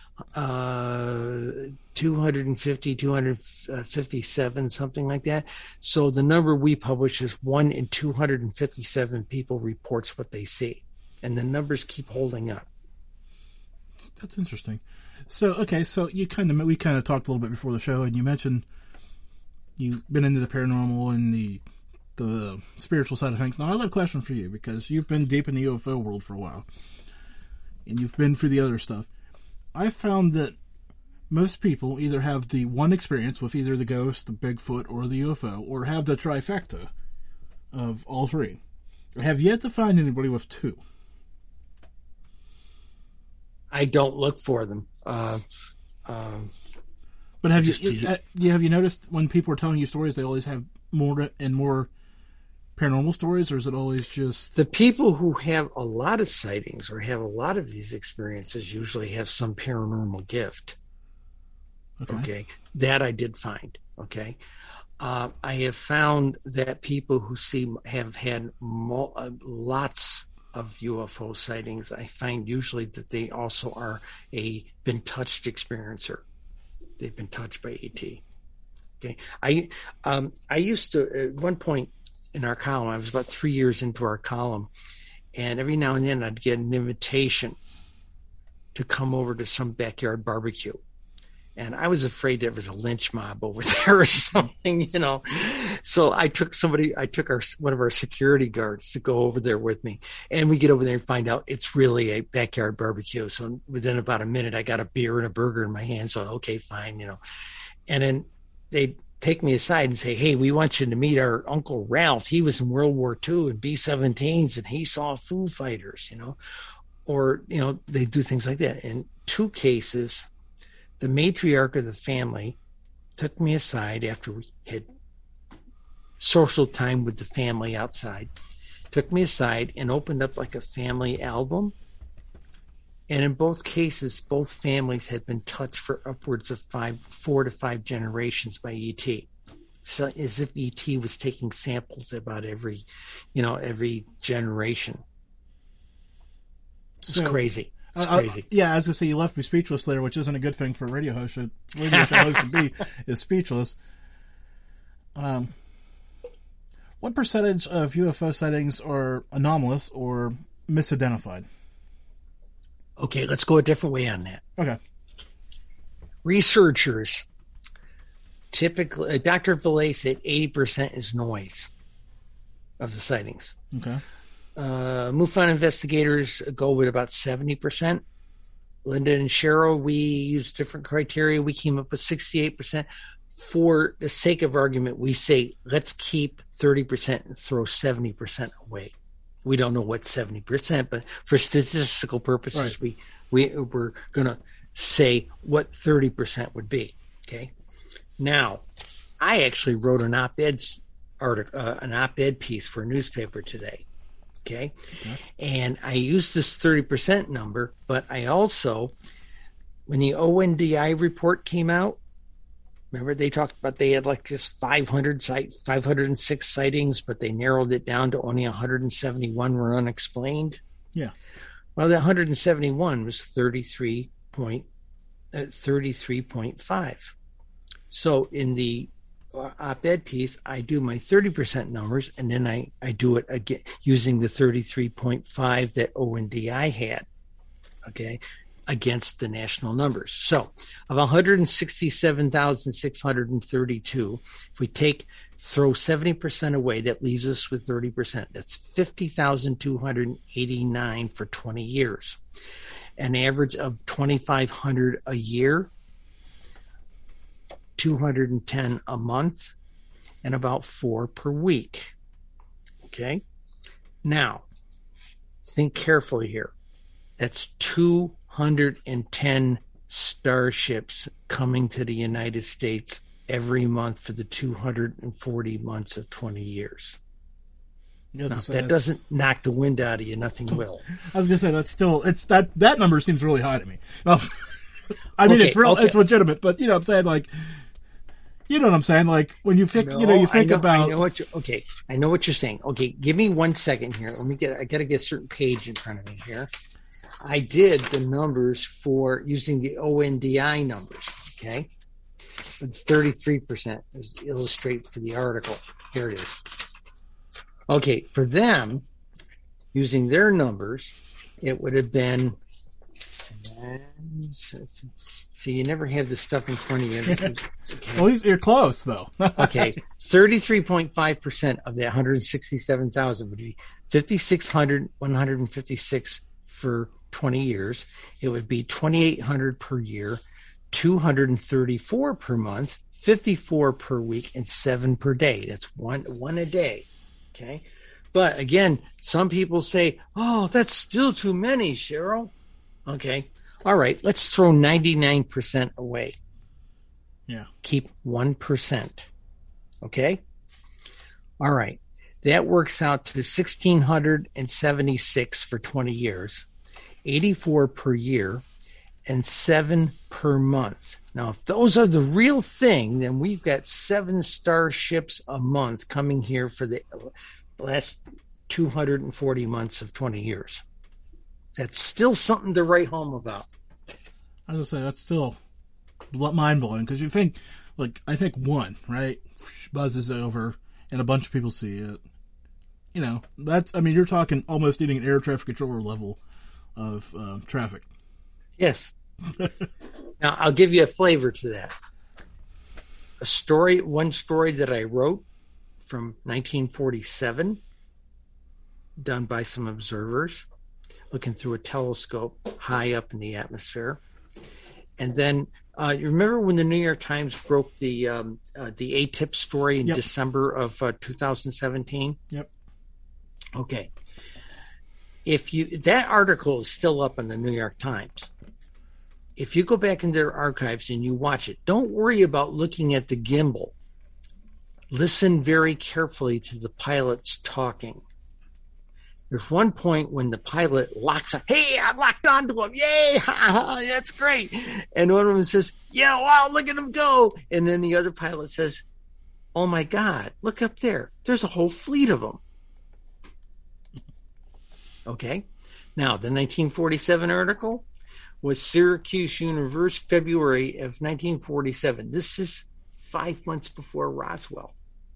C: 250, 257, something like that. So the number we publish is 1 in 257 people reports what they see. And the numbers keep holding up.
A: That's interesting. So, okay, so we kind of talked a little bit before the show, and you mentioned you've been into the paranormal and the spiritual side of things. Now, I have a question for you, because you've been deep in the UFO world for a while, and you've been through the other stuff. I found that most people either have the one experience with either the ghost, the Bigfoot, or the UFO, or have the trifecta of all three. I have yet to find anybody with two.
C: I don't look for them.
A: But have you noticed when people are telling you stories, they always have more and more paranormal stories, or is it always just
C: the people who have a lot of sightings or have a lot of these experiences usually have some paranormal gift? Okay. That I did find. Okay. I have found that people who have had lots of UFO sightings, I find usually that they also are been touched experiencer. They've been touched by ET. Okay. I used to, at one point in our column, I was about 3 years into our column, and every now and then I'd get an invitation to come over to some backyard barbecue. And I was afraid there was a lynch mob over there or something, So I took one of our security guards to go over there with me. And we get over there and find out it's really a backyard barbecue. So within about a minute, I got a beer and a burger in my hand. So, okay, fine, And then they take me aside and say, hey, we want you to meet our Uncle Ralph. He was in World War II in B-17s and he saw Foo Fighters, Or, they do things like that. In 2 cases, the matriarch of the family took me aside after we had social time with the family outside, took me aside and opened up like a family album. And in both cases, both families had been touched for upwards of 4 to 5 generations by ET. So as if ET was taking samples about every generation. It's crazy. It's crazy.
A: Yeah, I was going to say, you left me speechless there, which isn't a good thing for a radio host. Radio show host to be is speechless. What percentage of UFO sightings are anomalous or misidentified?
C: Okay, let's go a different way on that.
A: Okay.
C: Researchers, typically, Dr. Villay said 80% is noise of the sightings.
A: Okay.
C: MUFON investigators go with about 70%. Linda and Cheryl, we used different criteria. We came up with 68%. For the sake of argument, we say, let's keep 30% and throw 70% away. We don't know what 70%, but for statistical purposes, right, we're going to say what 30% would be. Okay. Now, I actually wrote an op-ed piece for a newspaper today. Okay. And I used this 30% number, but I also, when the ONDI report came out, remember they talked about they had like this 506 sightings, but they narrowed it down to only 171 were unexplained.
A: Yeah.
C: Well, that 171 was 33.5. So in the op-ed piece, I do my 30% numbers, and then I do it again using the 33.5 that ONDI had, okay, against the national numbers. So of 167,632, if we take Throw 70% away. That leaves us with 30%. That's 50,289 for 20 years. An average of 2,500 a year, 210 a month, and about 4 per week. Okay? Now, think carefully here. That's 210 starships coming to the United States every month for the 240 months of 20 years. Now, if that doesn't knock the wind out of you, nothing will.
A: I was going to say that number seems really high to me. I mean, it's real, it's legitimate, but you know what I'm saying? Like, you know what I'm saying? Like when you think, you think about.
C: I know what you're saying. Okay. Give me 1 second here. I got to get a certain page in front of me here. I did the numbers for using the ONDI numbers. Okay. 33% is illustrate for the article. Here it is. Okay, for them, using their numbers, it would have been. See, you never have this stuff in front of you. Okay.
A: Well, you're close though.
C: Okay, 33.5% of the 167,000 would be 5,600, for 20 years. It would be 2,800 per year. 234 per month, 54 per week, and 7 per day. That's one a day. Okay. But again, some people say, oh, that's still too many, Cheryl. Okay. All right. Let's throw 99% away.
A: Yeah.
C: Keep 1%. Okay. All right. That works out to 1,676 for 20 years, 84 per year, and 7 per month. Now, if those are the real thing, then we've got 7 starships a month coming here for the last 240 months of 20 years. That's still something to write home about.
A: I was going to say, that's still mind-blowing, because you think, like, I think one, right, buzzes over, and a bunch of people see it. You know, you're talking almost eating an air traffic controller level of traffic.
C: Yes. Now, I'll give you a flavor to that. One story that I wrote from 1947, done by some observers, looking through a telescope high up in the atmosphere. And then, you remember when the New York Times broke the ATIP story in December of 2017?
A: Yep.
C: Okay. That article is still up in the New York Times. If you go back into their archives and you watch it, don't worry about looking at the gimbal. Listen very carefully to the pilots talking. There's one point when the pilot locks up. Hey, I'm locked onto him. Yay. That's great. And one of them says, yeah, wow, look at him go. And then the other pilot says, oh my God, look up there. There's a whole fleet of them. Okay. Now, the 1947 article was Syracuse University, February of 1947. This is 5 months before Roswell.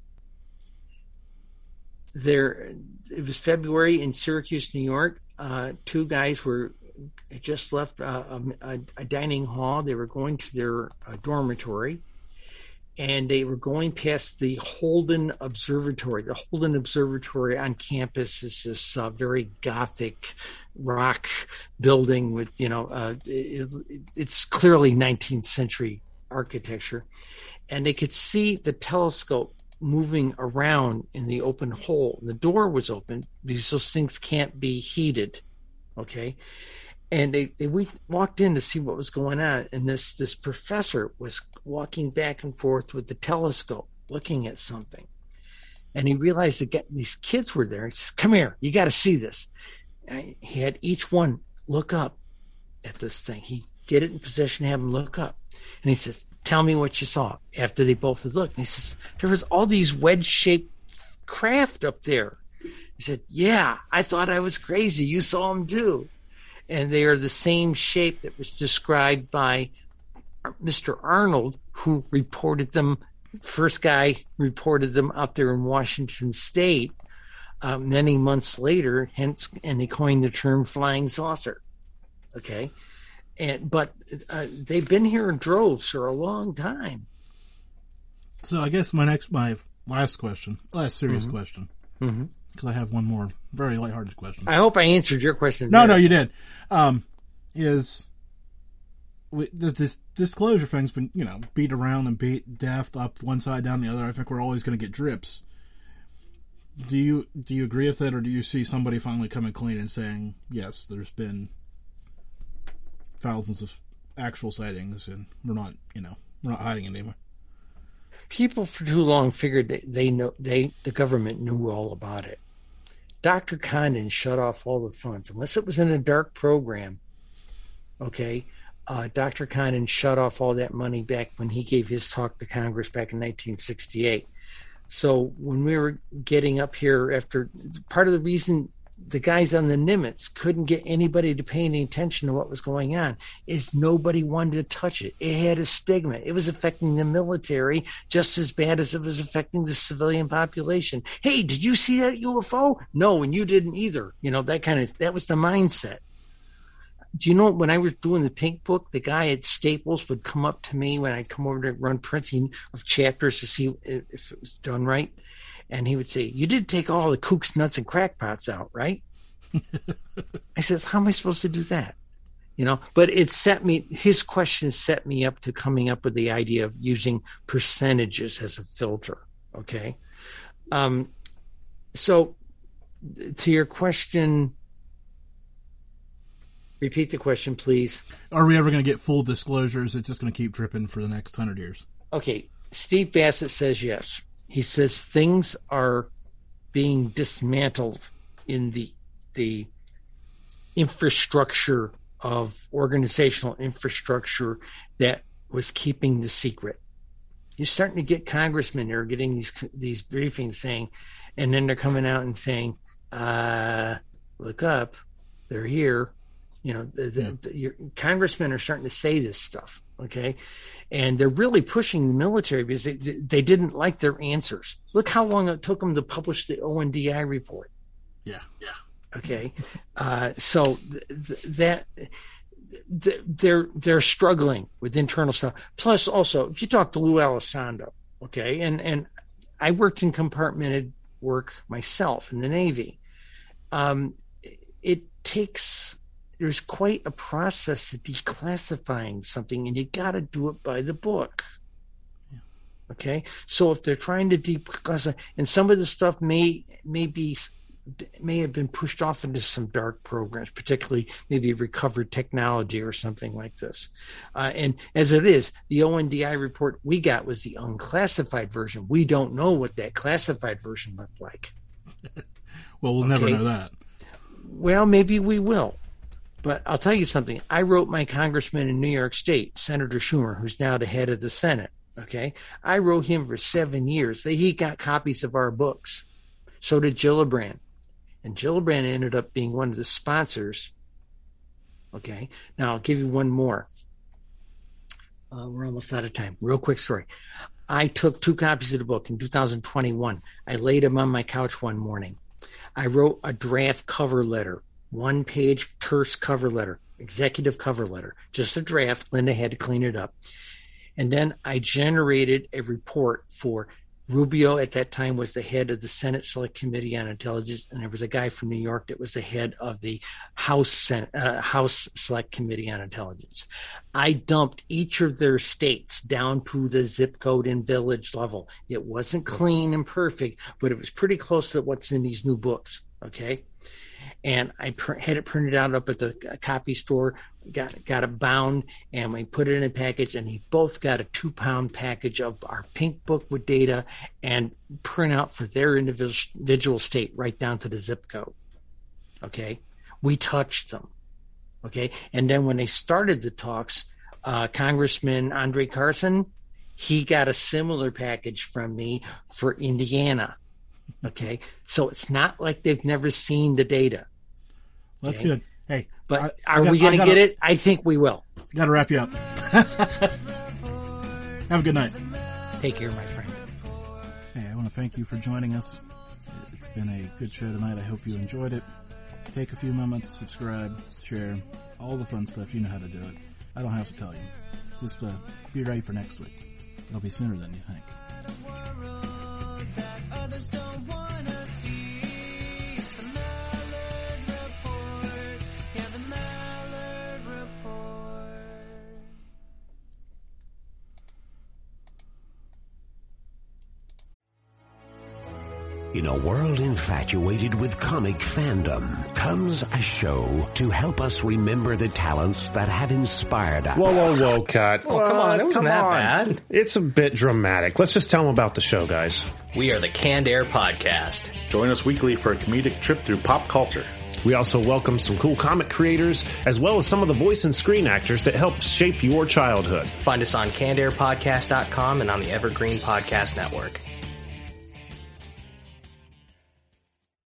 C: It was February in Syracuse, New York. 2 guys had just left a dining hall. They were going to their dormitory, and they were going past the Holden Observatory. The Holden Observatory on campus is this very Gothic rock building with, it's clearly 19th century architecture. And they could see the telescope moving around in the open hole. The door was open because those things can't be heated. Okay. And they walked in to see what was going on. And this professor was walking back and forth with the telescope, looking at something. And he realized that these kids were there. He says, come here, you got to see this. And he had each one look up at this thing. He'd get it in position, have them look up. And he says, tell me what you saw. After they both had looked. And he says, there was all these wedge-shaped craft up there. He said, yeah, I thought I was crazy. You saw them too. And they are the same shape that was described by Mr. Arnold, who reported them. First guy reported them out there in Washington State many months later, and they coined the term flying saucer. Okay. But they've been here in droves for a long time.
A: So I guess my last serious question.
C: Mm-hmm.
A: Because I have one more very lighthearted question.
C: I hope I answered your question.
A: No, you did. This disclosure thing's been, beat around and beat death up one side, down the other. I think we're always going to get drips. Do you agree with that, or do you see somebody finally coming clean and saying, yes, there's been thousands of actual sightings, and we're not hiding it anymore?
C: People for too long figured the government knew all about it. Dr. Condon shut off all the funds, unless it was in a dark program. Okay, Dr. Condon shut off all that money back when he gave his talk to Congress back in 1968. So when we were getting up here, after part of the reason the guys on the Nimitz couldn't get anybody to pay any attention to what was going on is nobody wanted to touch it. It had a stigma. It was affecting the military just as bad as it was affecting the civilian population. Hey, did you see that UFO? No, and you didn't either. That was the mindset. Do you know when I was doing the Pink Book, the guy at Staples would come up to me when I'd come over to run printing of chapters to see if it was done right. And he would say, you did take all the kooks, nuts, and crackpots out, right? I said, how am I supposed to do that? But his question set me up to coming up with the idea of using percentages as a filter. Okay. So to your question, repeat the question, please.
A: Are we ever going to get full disclosures? It's just going to keep dripping for the next 100 years.
C: Okay. Steve Bassett says yes. He says things are being dismantled in the infrastructure of organizational infrastructure that was keeping the secret. You're starting to get congressmen that are getting these briefings saying, and then they're coming out and saying, look up, they're here. Your congressmen are starting to say this stuff. Okay. And they're really pushing the military because they didn't like their answers. Look how long it took them to publish the ONDI report.
A: Yeah.
C: Okay. So they're struggling with internal stuff. Plus also, if you talk to Lou Elizondo, okay, and I worked in compartmented work myself in the Navy. There's quite a process of declassifying something, and you got to do it by the book. Yeah. Okay, so if they're trying to declassify, and some of the stuff may have been pushed off into some dark programs, particularly maybe recovered technology or something like this. And as it is, the ONDI report we got was the unclassified version. We don't know what that classified version looked like.
A: Well, we'll never know that.
C: Well, maybe we will. But I'll tell you something. I wrote my congressman in New York State, Senator Schumer, who's now the head of the Senate. Okay. I wrote him for 7 years. He got copies of our books. So did Gillibrand. And Gillibrand ended up being one of the sponsors. Okay. Now I'll give you one more. We're almost out of time. Real quick story. I took 2 copies of the book in 2021. I laid them on my couch one morning. I wrote a draft cover letter. 1-page terse cover letter, executive cover letter, just a draft. Linda had to clean it up. And then I generated a report for Rubio. At that time was the head of the Senate Select Committee on Intelligence. And there was a guy from New York that was the head of the House Select Committee on Intelligence. I dumped each of their states down to the zip code and village level. It wasn't clean and perfect, but it was pretty close to what's in these new books. Okay. And I had it printed out up at the copy store, got it bound, and we put it in a package, and he both got a 2-pound package of our Pink Book with data and print out for their individual state right down to the zip code. Okay. We touched them. Okay. And then when they started the talks, Congressman Andre Carson, he got a similar package from me for Indiana. Okay. So it's not like they've never seen the data.
A: That's good. Hey,
C: but are we going to get it? I think we will.
A: Got to wrap you up. Have a good night.
C: Take care, my friend.
A: Hey, I want to thank you for joining us. It's been a good show tonight. I hope you enjoyed it. Take a few moments, subscribe, share, all the fun stuff. You know how to do it. I don't have to tell you. Just be ready for next week. It'll be sooner than you think.
D: kids don't wanna see. It's the Mallard Report. Yeah, the Mallard Report.
E: In a world infatuated with comic fandom comes a show to help us remember the talents that have inspired us.
F: Whoa, cut.
G: Oh, come on. It wasn't that bad.
F: It's a bit dramatic. Let's just tell them about the show, guys.
G: We are the Canned Air Podcast.
H: Join us weekly for a comedic trip through pop culture.
F: We also welcome some cool comic creators, as well as some of the voice and screen actors that helped shape your childhood.
G: Find us on CannedAirPodcast.com and on the Evergreen Podcast Network.